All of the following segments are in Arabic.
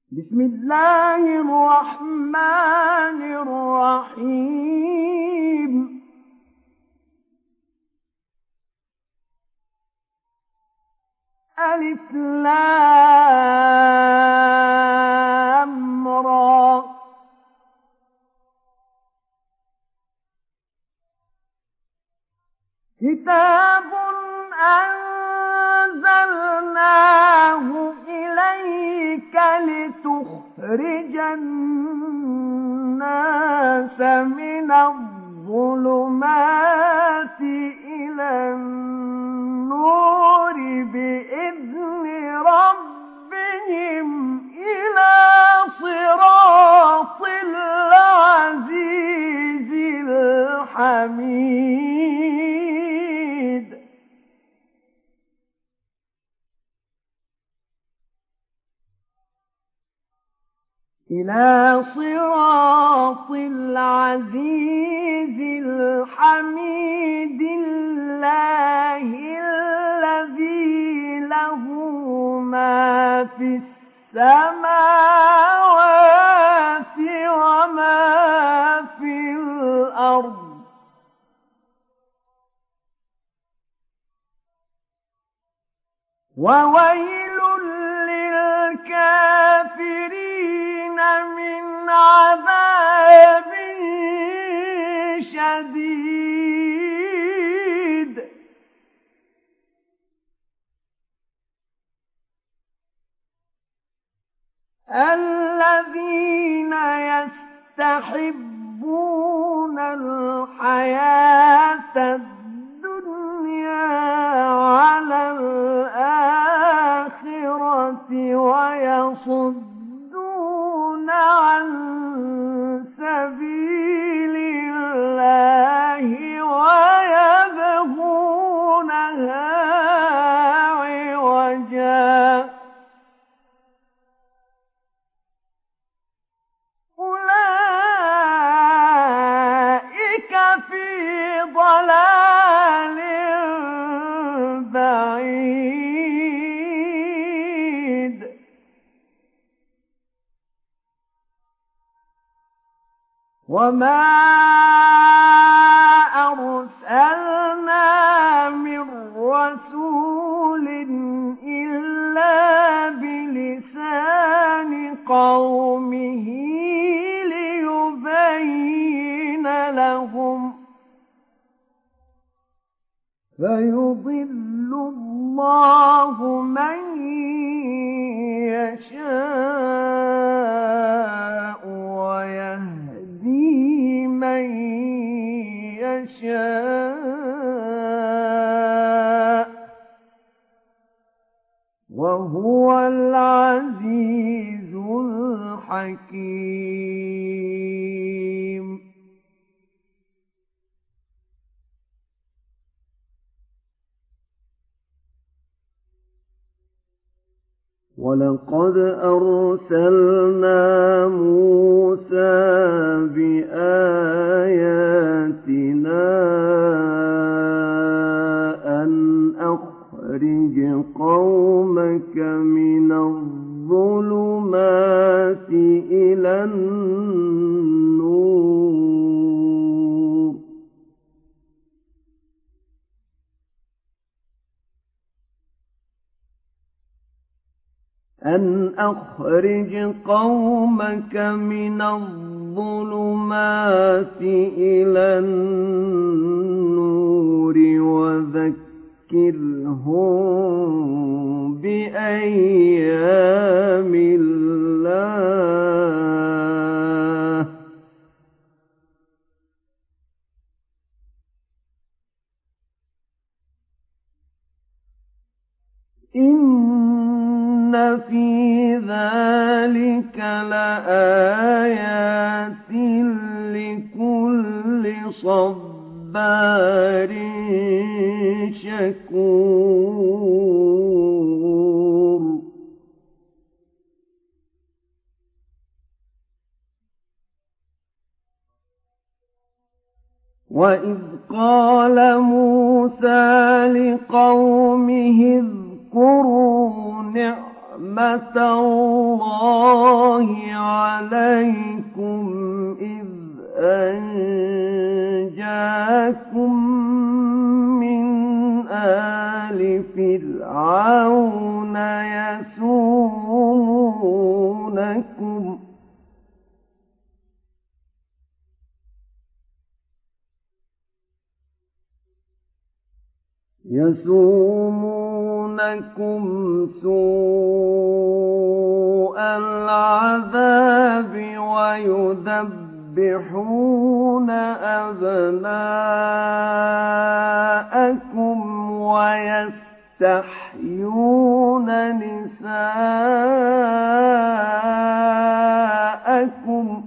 بسم الله الرحمن الرحيم ألف لام را كتاب أنزلناه إليك لتخرج الناس من الظلمات إلى النور بإذن ربهم إلى صراط العزيز الحميد إلى صراط العزيز الحميد الله الذي له ما في السماوات وما في الأرض وويل للكافرين من عذاب شديد الذين يستحبون الحياة الدنيا على الآخرة ويصدون عن سبيل الله ويبغونها عوجا أولئك في ضلال بعيد وما أرسلنا من رسول إلا بلسان قومه ليبين لهم فيضل الله من يشاء ويهدي من يشاء وهو العزيز الحكيم ولقد أرسلنا موسى بآياتنا أن أخرج قومك من الظلمات إلى النور أن أخرج قومك من الظلمات إلى النور وذكرهم بأيام الله إن في ذلك لآيات لكل صبار شكور وإذ قال موسى لقومه اذكروا نعمة نِعْمَةَ اللَّهِ عَلَيْكُمْ إِذْ أَنجَاكُم مِّنْ آلِ فِرْعَوْنَ يَسُومُونَكُمْ سُوءَ الْعَذَابِ وَيُذَبِّحُونَ أَبْنَاءَكُمْ وَيَسْتَحْيُونَ نِسَاءَكُمْ ۚ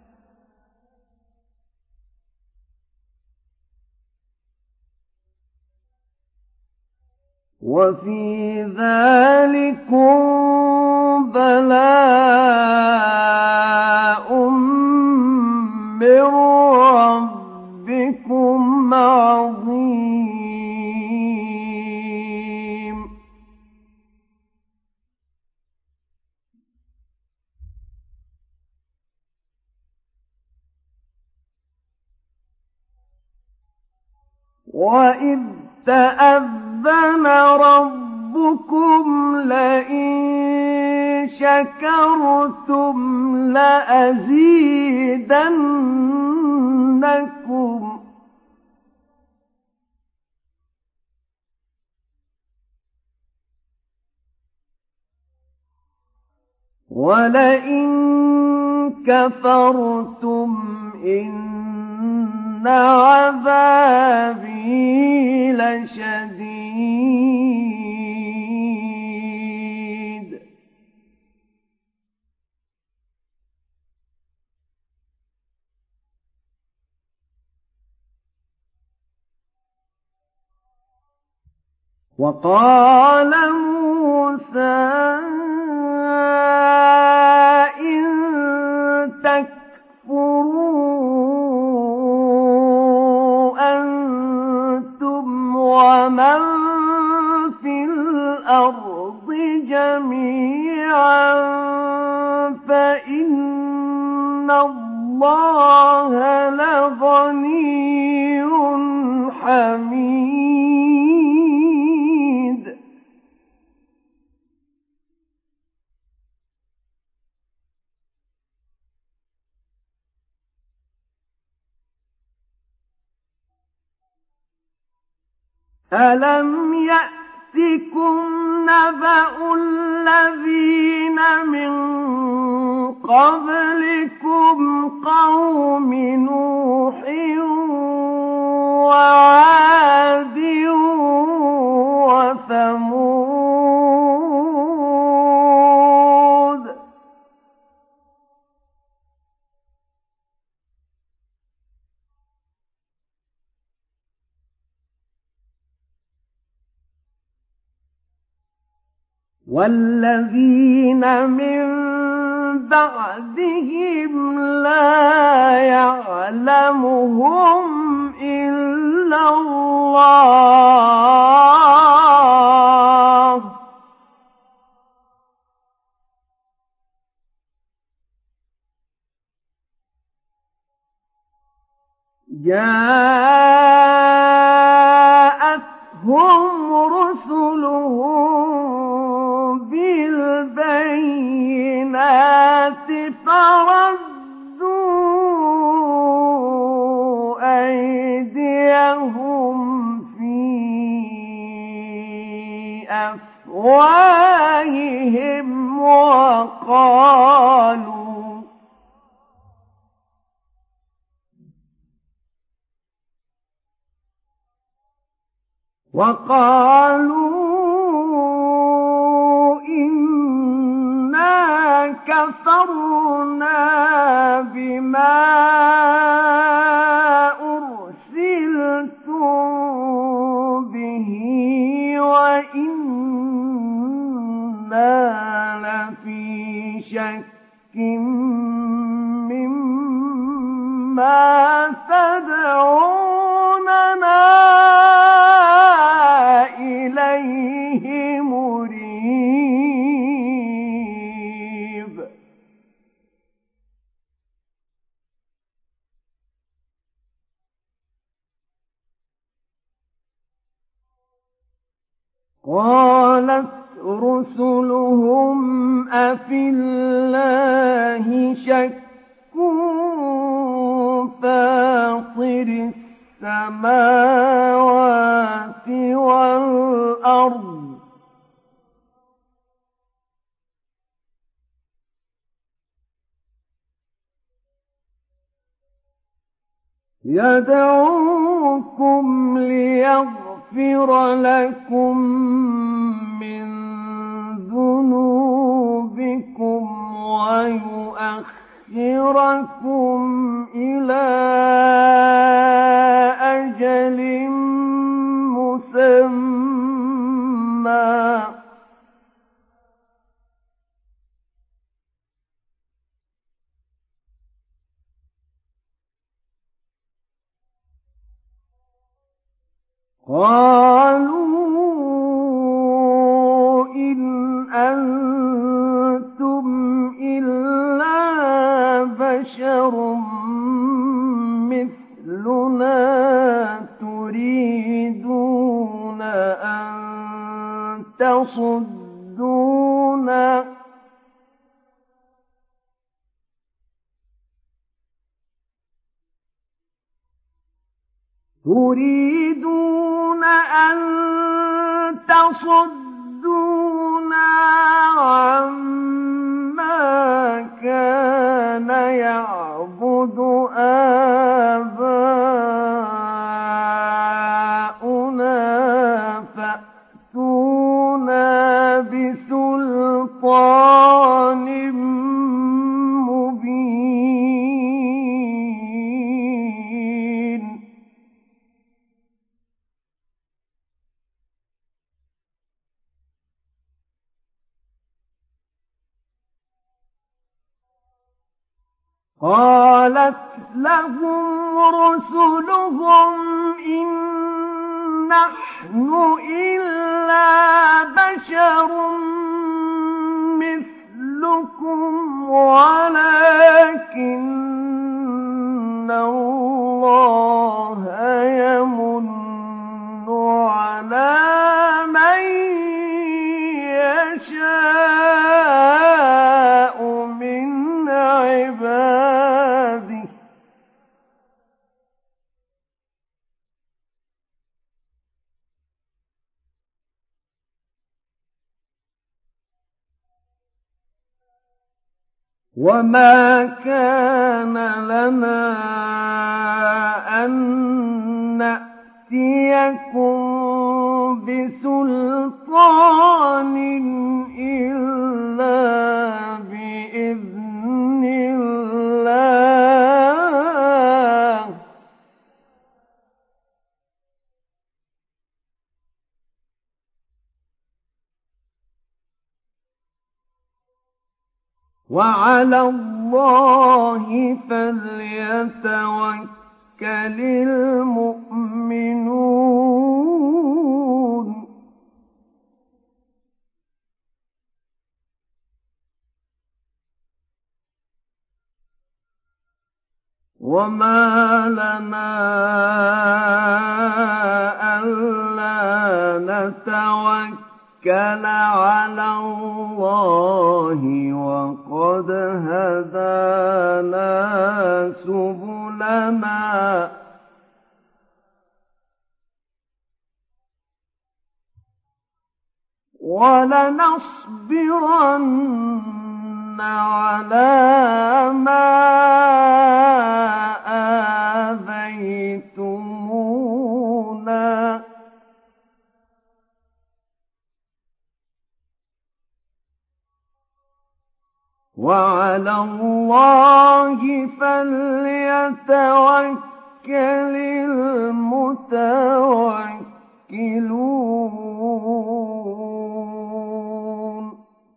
وَفِي ذَٰلِكُم بَلَاءٌ مِّن رَّبِّكُمْ عَظِيمٌ. وَإِذْ تَأَذَّنَ رَبُّكُمْ لَئِن شَكَرْتُمْ لَأَزِيدَنَّكُمْ ۖ وَلَئِن كَفَرْتُمْ إِنَّ عَذَابِي لَشَدِيدٌ. وَقَالَ مُوسَىٰ إِن تَكْفُرُوا أَنتُمْ وَمَن فِي الْأَرْضِ جَمِيعًا فَإِنَّ اللَّهَ لَغَنِيٌّ حَمِيدٌ. أَلَمْ يَأْتِكُمْ نَبَأُ الَّذِينَ مِن قَبْلِكُمْ قَوْمِ نُوحٍ وَعَادٍ وَثَمُودَ ۛ وَالَّذِينَ مِن بَعْدِهِمْ لَا يَعْلَمُهُمْ إِلَّا اللَّهُ ۚ جَاءَتْهُمْ رُسُلُهُم بِالْبَيِّنَاتِ فَرَدُّوا أَيْدِيَهُمْ فِي أَفْوَاهِهِمْ وَقَالُوا إِنَّا كَفَرْنَا بِمَا أُرْسِلْتُم بِهِ وَإِنَّا لَفِي شَكٍّ مِّمَّا تَدْعُونَنَا إِلَيْهِ مُرِيبٍ. قالت رسلهم أفي الله شك فاطر السماوات والأرض يدعوكم ليغفر لكم من ذنوبكم ويؤخركم إلى أجل مسمى قالوا إن أنتم إلا بشر مثلنا تريدون أن تصدونا عما كان يعبد آباؤنا فأتونا بسلطان مبين قالت لهم رسلهم إن نحن إلا بشر مثلكم ولكن الله يمن على من يشاء من عباده وما كان لنا أن نأتيكم بسلطان إلا بإذن الله وعلى الله فليتوكل المؤمنون وما لنا ألا نتوكل على الله وقد هدانا سبلنا ولنصبرن على ما آذيتمونا وعلى الله فليتوكل المتوكلون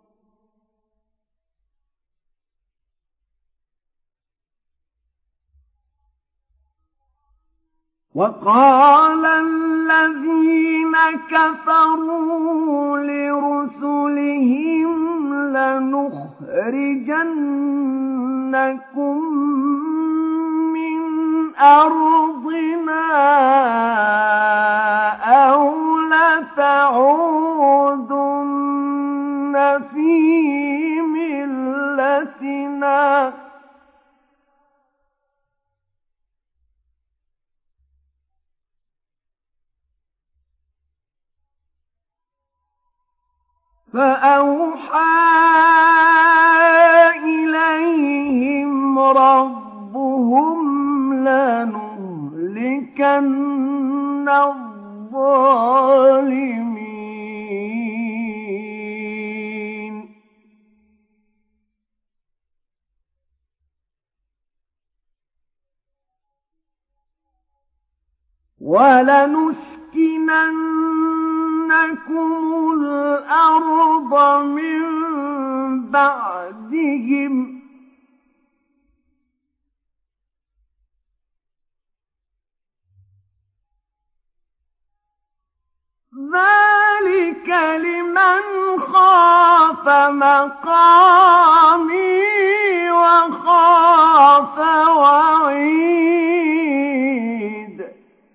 وقال الذين كفروا لرسلهم لنخرجنكم من أرضنا أو لتعودن في ملتنا فأوحى إليهم ربهم لنهلكن الظالمين ولنسكننكم الأرض من بعدهم ذلك لمن خاف مقامي وخاف وعيد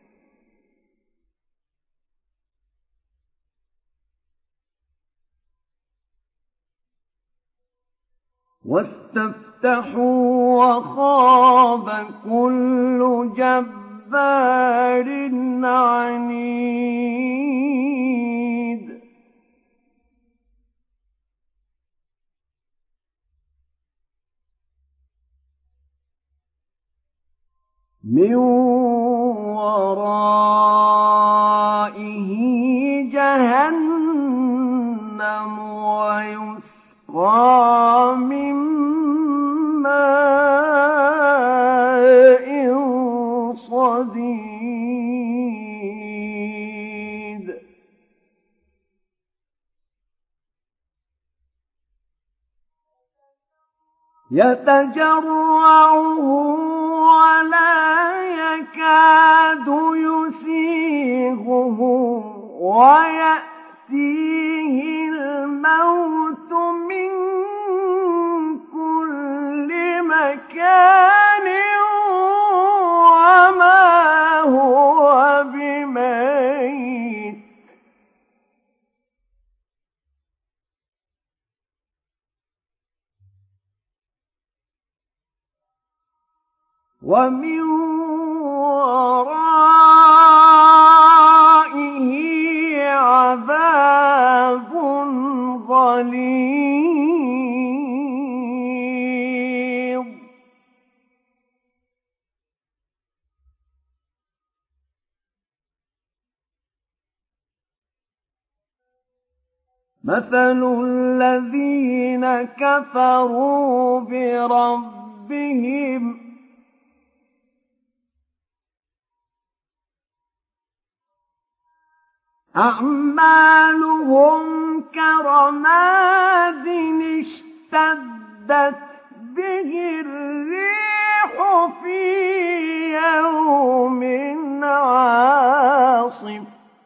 واستفتحوا وخاب كل جبار عنيد من ورائه جهنم ويسقى من ماء صديد يتجرعه ولا يكاد يسيغه ويأتيه الموت من كل مكان وما هو بميت ومن ورائه عذاب غليظ مثل الذين كفروا بربهم أعمالهم كرماد اشتدت به الريح في يوم عاصف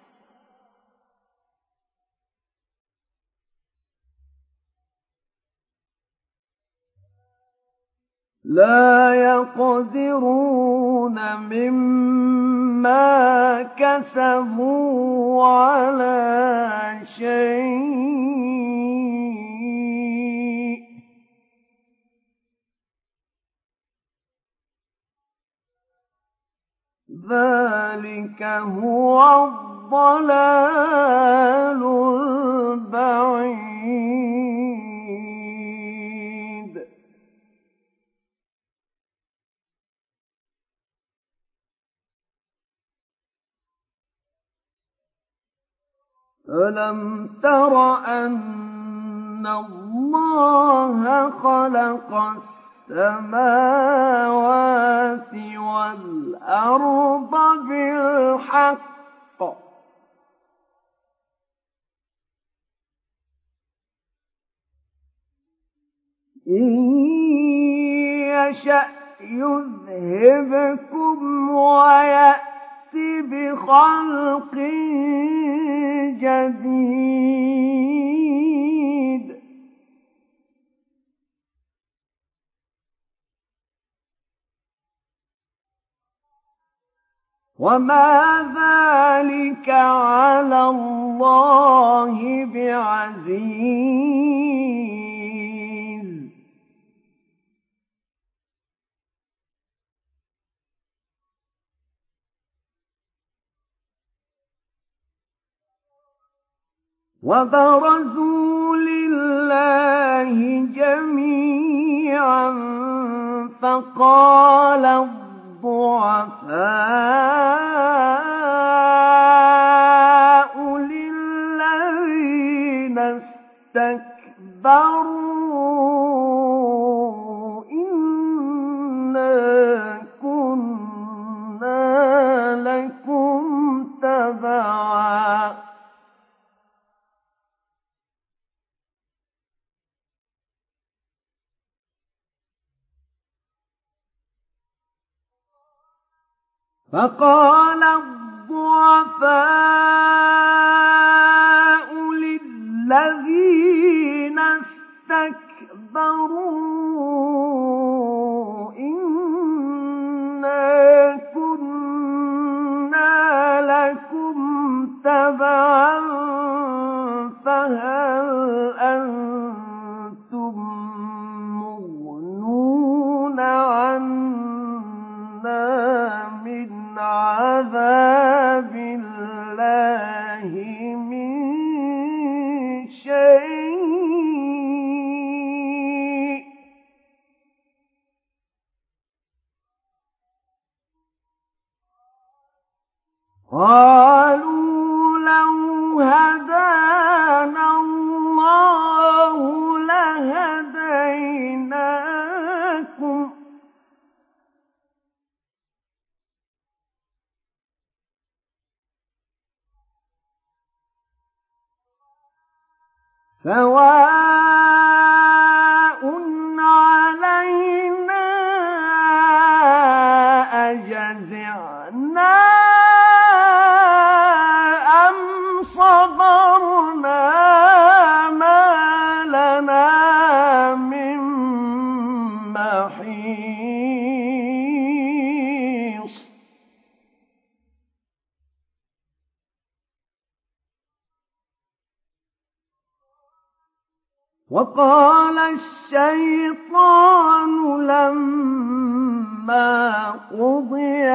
لا يقدرون مما كسبوا على شيء ذلك هو الضلال البعيد ألم تر أن الله خلق السماوات والأرض بالحق إن يشأ يذهبكم ويأتي بخلق جديد وما ذلك على الله بعزيز. وبرزوا لله جميعا فقال الضعفاء للذين استكبروا إنا كنا لكم تبعا فقال الضعفاء للذين استكبروا إنا كنا لكم تبعا فهل أنتم مغنون عنا من عذاب الله من شيء قالوا لو هدانا الله لهديناكم سواء علينا أجزعنا أم صبرنا ما لنا من محيص. وقال الشيطان لما قضي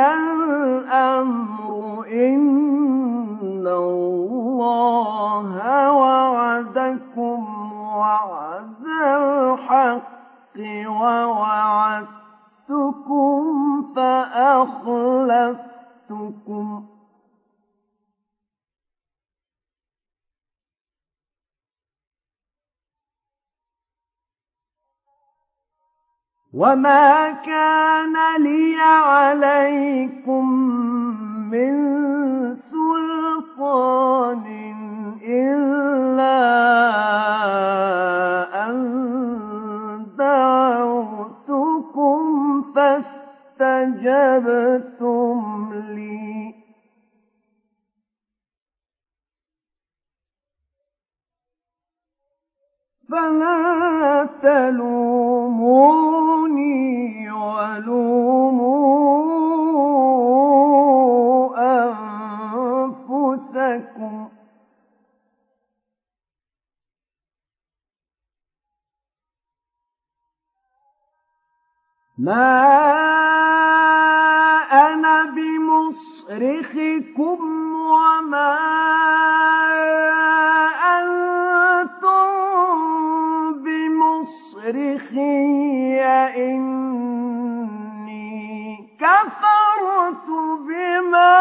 الأمر إن الله وعدكم وعد الحق ووعدتكم فأخلفتكم وما كان لي عليكم من سلطان إلا أن دعوتكم فاستجبتم لي فلا تلوموني ولوموا أنفسكم ما أنا بمصرخكم وما أنتم بمصرخي إني كفرت بما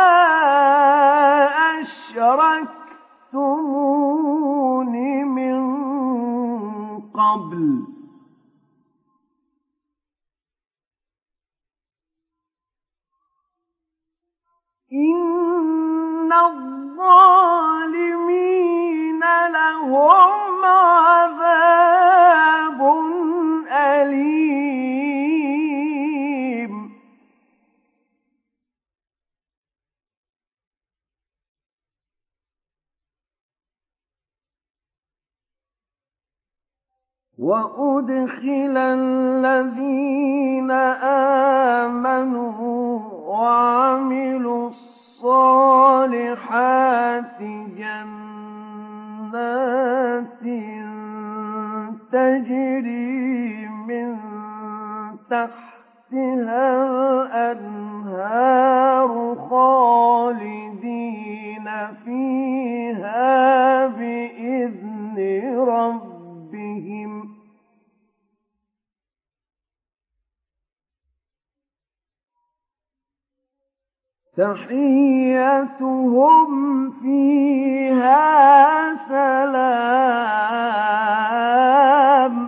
أشركتمون من قبل إن الظالمين لهم عذاب أليم. وأدخل الذين آمنوا وعملوا الصالحات جنات تجري من تحتها الأنهار خالدين فيها بإذن ربهم تحيتهم فيها سلام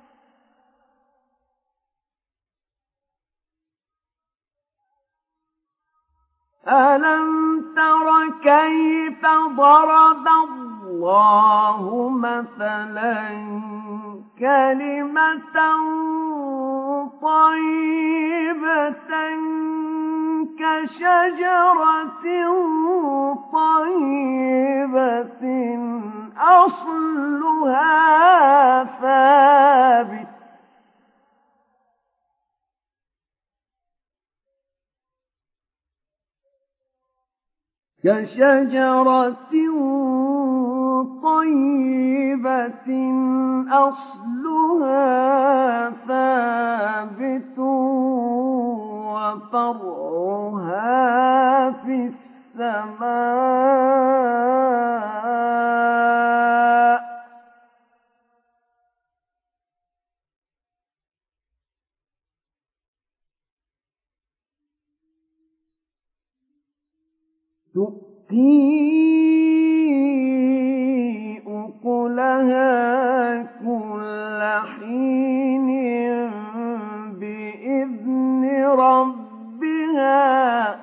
ألم تر كيف ضرب الله مثلا كلمة طيبة كشجرة طيبة أصلها ثابت كشجرة طيبة أصلها ثابت وفرعها في السماء تؤتي أكلها كل حين بإذن ربها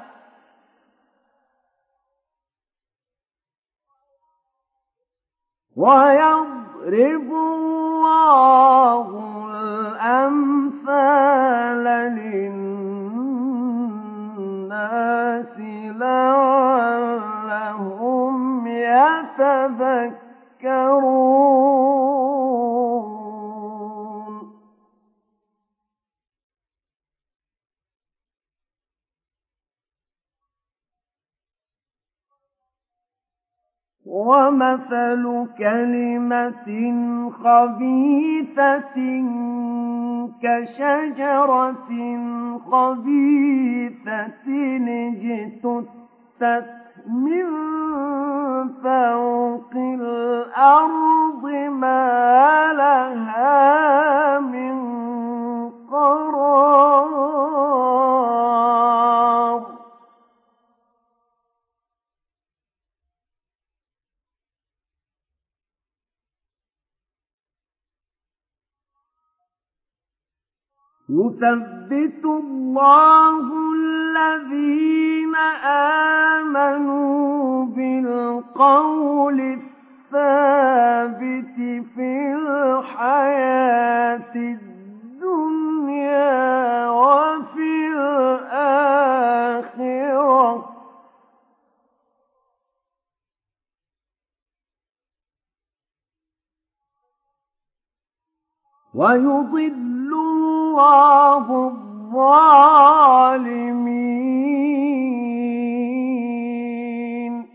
ويضرب الله الأمثال للناس لعلهم يتذكرون ومثل كلمة خبيثة كشجرة خبيثة اجتثت من فوق الأرض ما لها من قرار يثبت الله الذين آمنوا بالقول الثابت في الحياة الدنيا وفي الآخرة ويضل الله الظالمين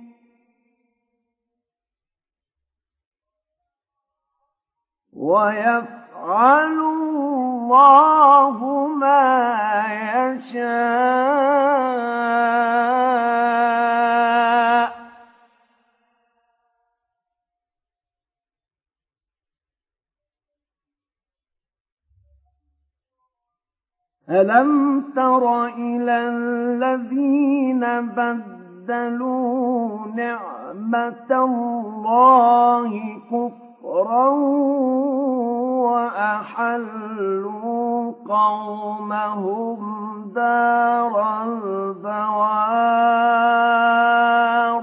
ويفعل الله ما يشاء ألم تر إلى الذين بدلوا نعمة الله كفرا وأحلوا قومهم دار البوار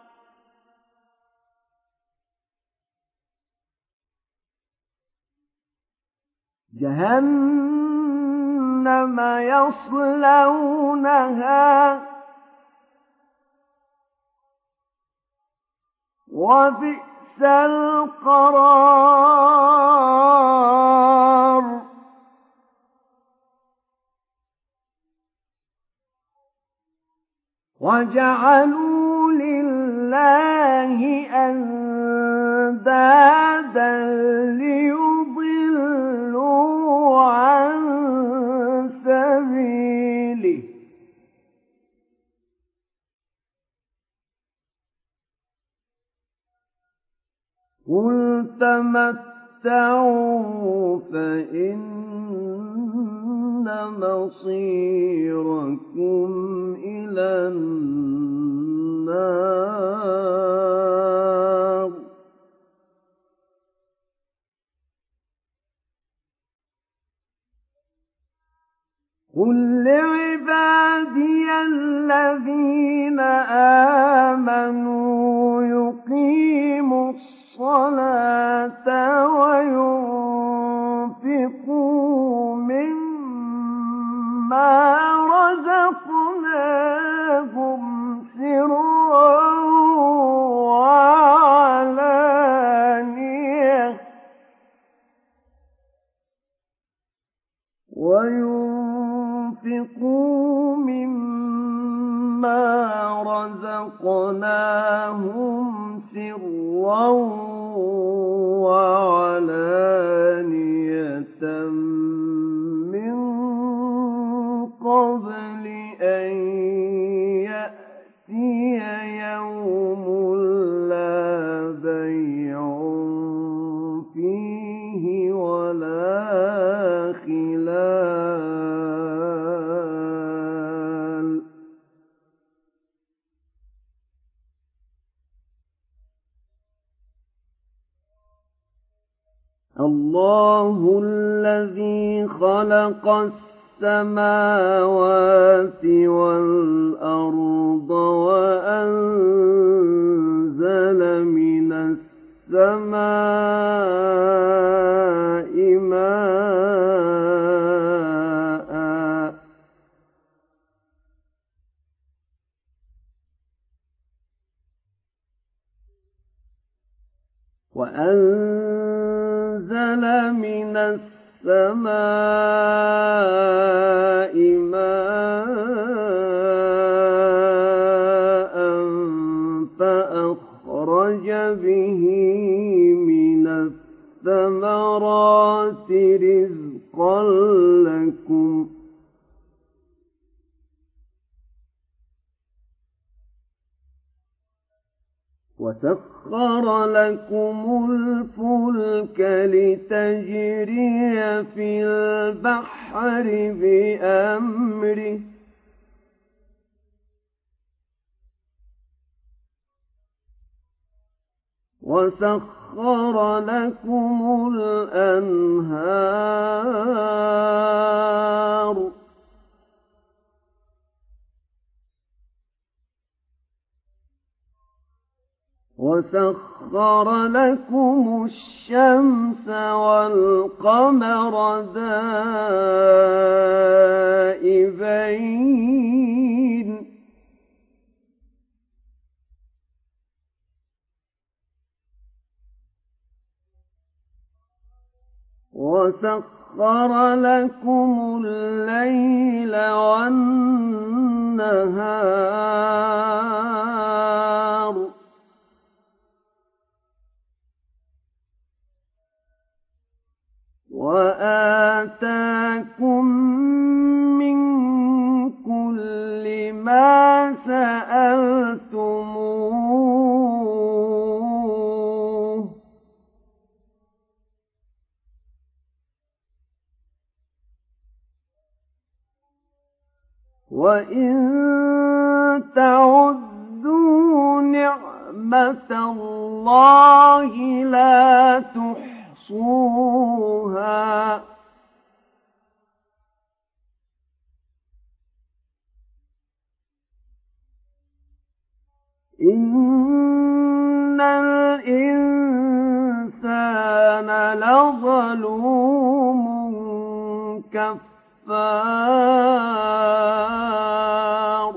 جهنم يصلونها وبئس القرار وجعلوا لله أندادا ليضلوا عن سبيله قل تمتعوا فإن مصيركم إلى النار قل لعبادي الذين آمنوا يقيموا الصلاة وينفقوا مما رزقناهم سرا وعلانية سرا وعلانية من قبل أن يأتي يوم لا بيع فيه ولا خلال الله الذي خلق السماوات والأرض وأنزل من السماء ماء من السماء ماء فأخرج به من الثمرات رزقا لكم وسخر لكم الفلك لتجري في البحر بأمره وسخر لكم الأنهار وسخر لكم الشمس والقمر دائبين وسخر لكم الليل والنهار وآتاكم من كل ما سألتموه وإن تعدوا نعمة الله لا تحصوها إن الإنسان لظلوم كفار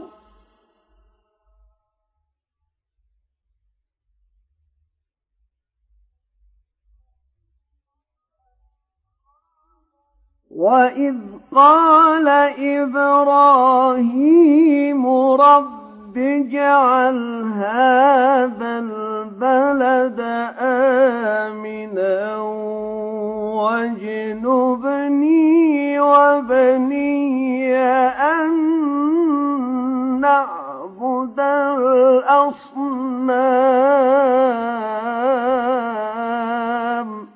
وإذ قال إبراهيم رب اجعل هذا البلد آمنا واجنبني وبني أن نعبد الأصنام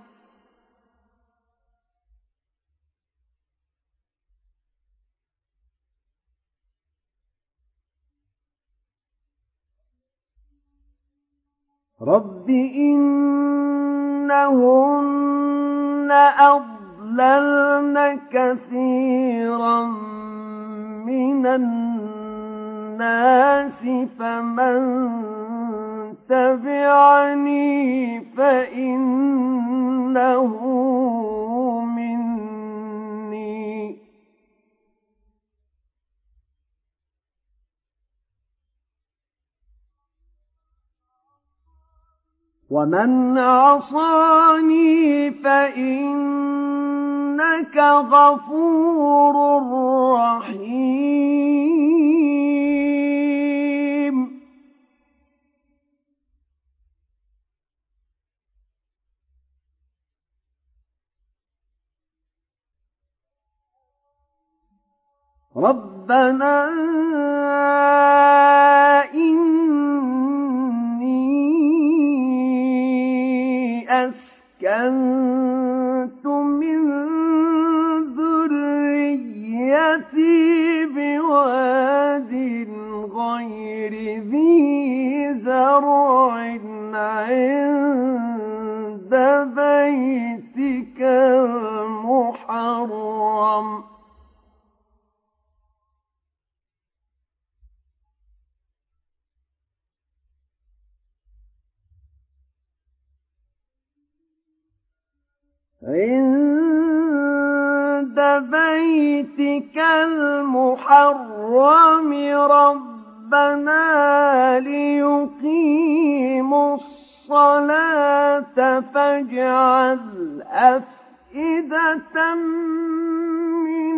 رب إنهن أضللن كثيرا من الناس فمن تبعني فإنه مني ومن عصاني فإنك غفور رحيم ربنا أسكنت من ذريتي بواد غير ذي زرع عند بيتك المحرم عند بيتك المحرم ربنا ليقيموا الصلاة فاجعل أفئدة من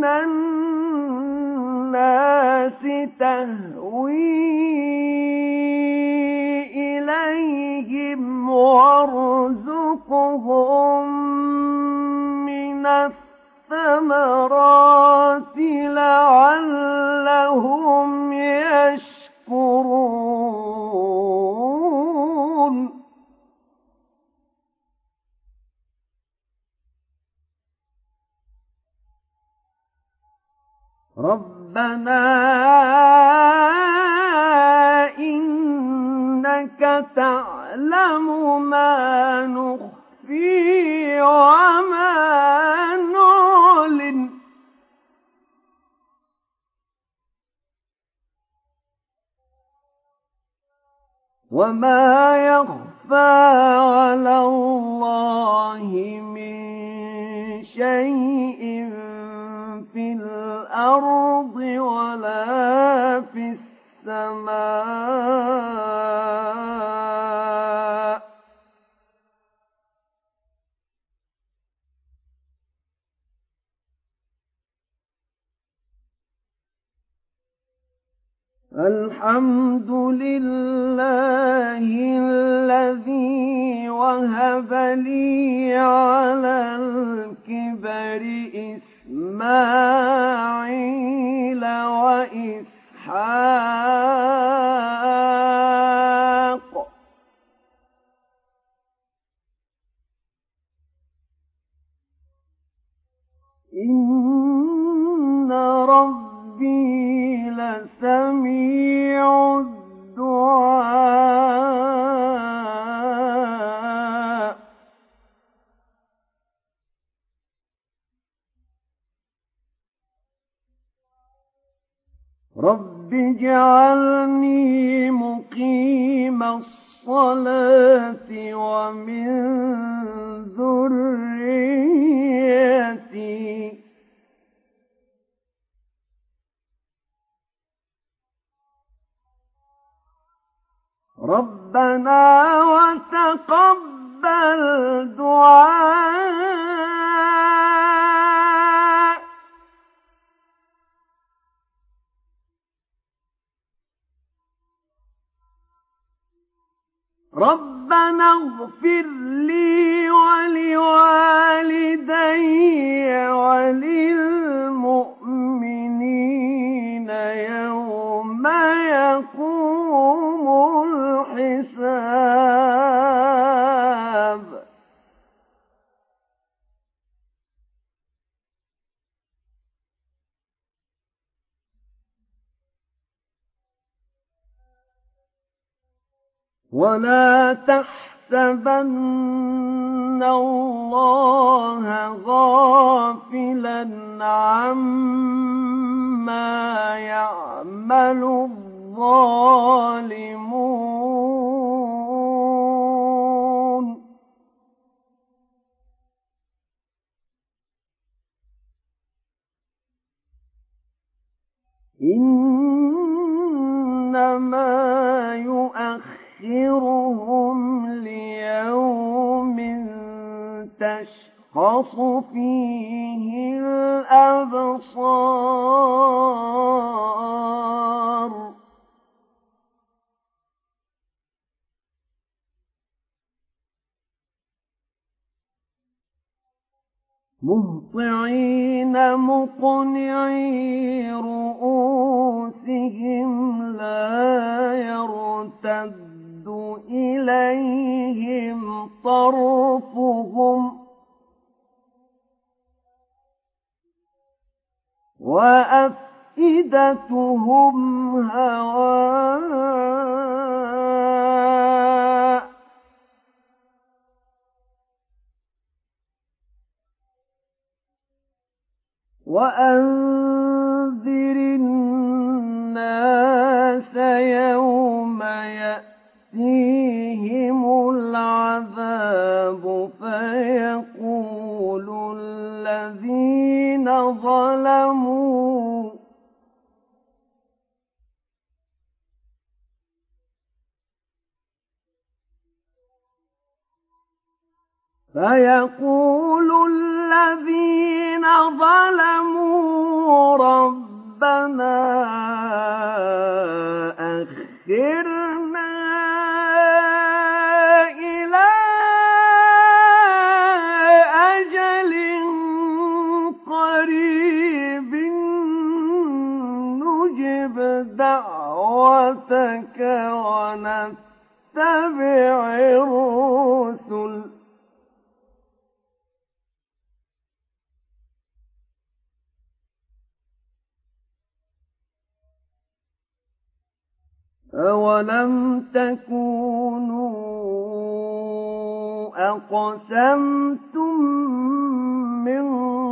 الناس تهوي إليهم وارزقهم من الثمرات لعلهم يشكرون ربنا إنك تعلم ما نخفي وما نعلن وما يخفى على الله من شيء في الأرض ولا في السماء الحمد لله الذي وهب لي على الكبر إسماعيل وإسحاق إن ربي لسميع الدعاء رب اجعلني مقيم الصلاة ومن ذريتي ربنا وتقبل دعاء ربنا اغفر لي ولوالدي وللمؤمنين يوم يقوم الحساب ولا تحسبن الله غافلا عما يعمل الظالمون إنما يؤخرهم ليوم تشخص فيه الأبصار مهطعين مقنعي رؤوسهم لا يرتد إليهم طرفهم وأفئدتهم هواء وأنذر الناس يوم يأتيهم العذاب فيقول الذين ظلموا ربنا أخرنا إلى أجل قريب نجب دعوتك ونتبع الرسل أولم تكونوا أقسمتم من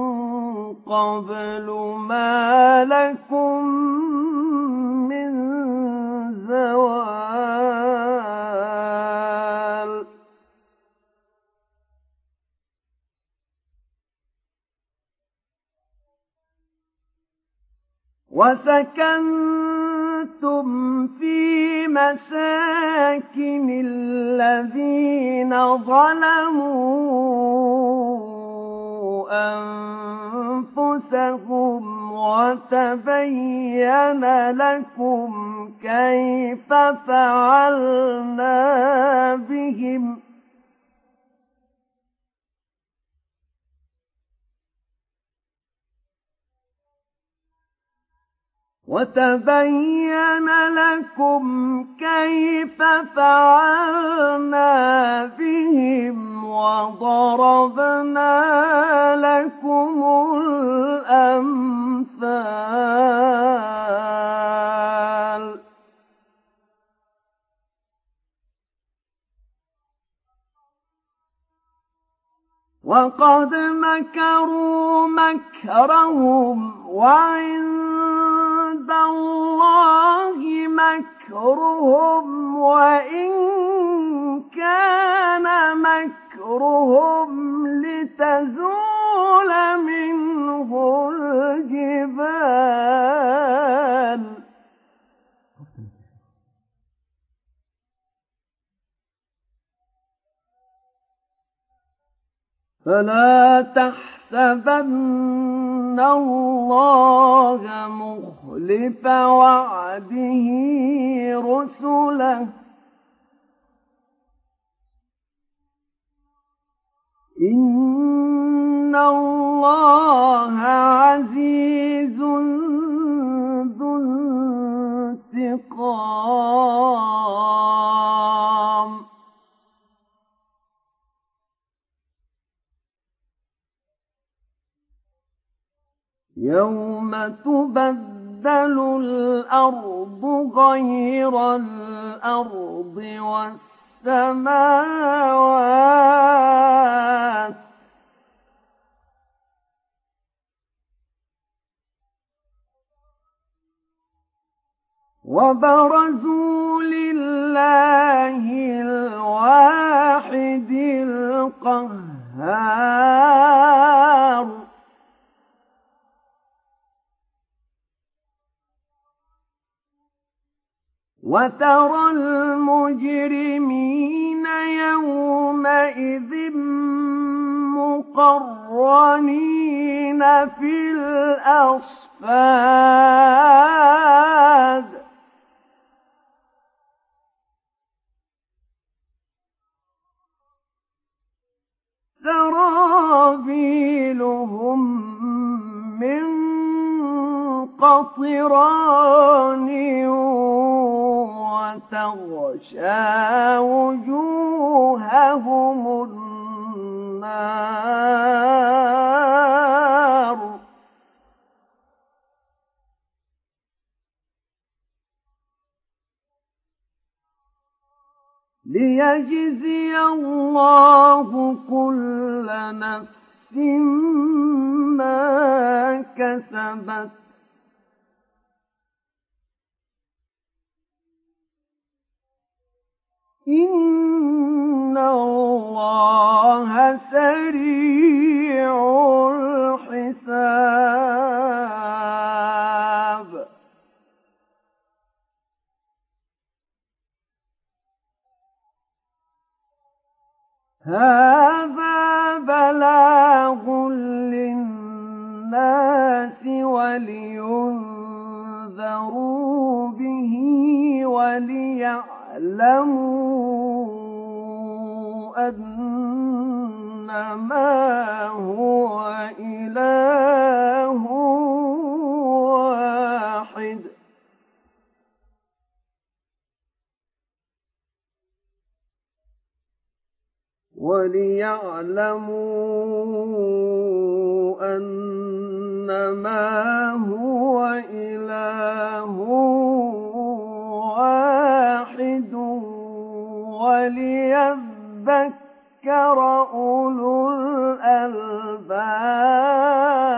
قبل ما لكم من زوال وسكنتم في مساكن الذين ظلموا أنفسهم وتبين لكم كيف فعلنا بهم وضربنا لكم الأمثال وقد مكروا مكرهم وعند الله مكرهم وإن كان مكرهم لتزول منه الجبال فلا تحسبن الله مخلف وعده رسله إِنَّ اللَّهَ عَزِيزٌ ذُو انتِقَامٍ. يَوْمَ تُبَدَّلُ الْأَرْضُ غَيْرَ الْأَرْضِ وَالسَّمَاوَاتُ وَبَرَزُوا لِلَّهِ الْوَاحِدِ الْقَهَّارِ. وَتَرَى الْمُجْرِمِينَ يَوْمَئِذٍ مُّقَرَّنِينَ فِي الْأَصْفَادِ. سرابيلهم من قطران وتغشى وجوههم النار. ليجزي الله كل نفس ما كسبت. إِنَّ اللَّهَ سَرِيعُ الْحِسَابِ. هَٰذَا بَلَاغٌ لِّلنَّاسِ وَلِيُنذَرُوا بِهِ وَلِيَعْلَمُوا أَنَّمَا هُوَ إِلَٰهٌ وَاحِدٌ. وَلِيَعْلَمُوا أَنَّمَا هُوَ إِلَٰهٌ وَاحِدٌ وَلِيَذَّكَّرَ أُولُو الْأَلْبَابِ.